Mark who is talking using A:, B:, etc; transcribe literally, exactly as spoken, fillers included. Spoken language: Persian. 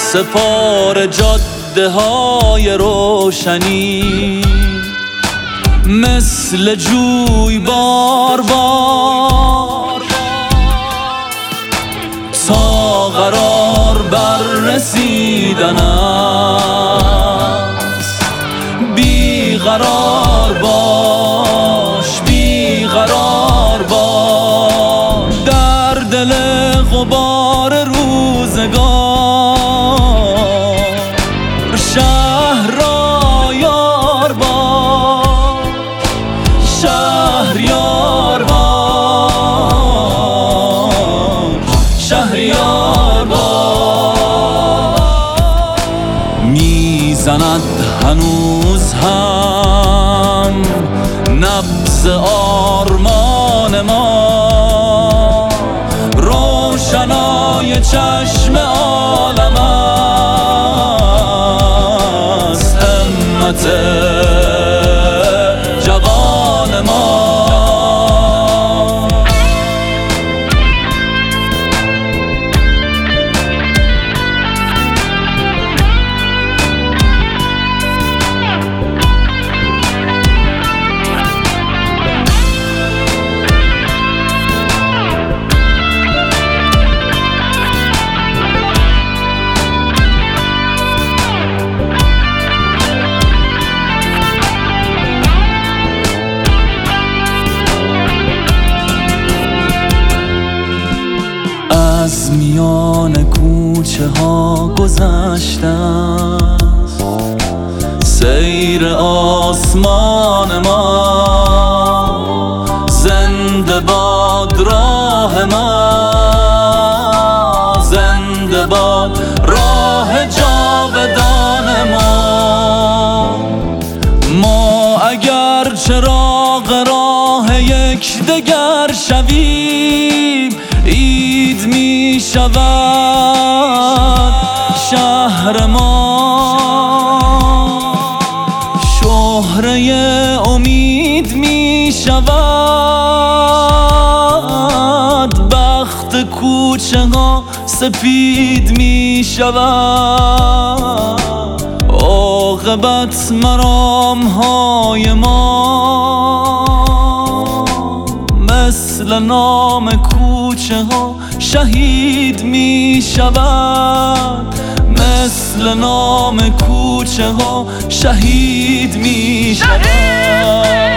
A: سپار جاده های روشنی، مثل جوی بار بار تا قرار بر رسیدن است. بی قرار باش، بی قرار باش در دل غبار روزگار. شهر را یار باش، شهریار باش، شهریار باش. میزند هنوز هم نبض آرمان ما، روشنای چشم عالم است. همت جوان ما از میان کوچه ها گذشته است سیر آسمان ما. زنده باد راه ما، زنده باد راه جاودان ما. ما اگر چراغ راه یک دگر شویم، عید می شود شهر ما. شهره امید می شود، بخت کوچه ها سپید می شود. عاقبت مرام های ما، مثل نام کوچه ها شهید می شود. مثل نام کوچه ها شهید می شود.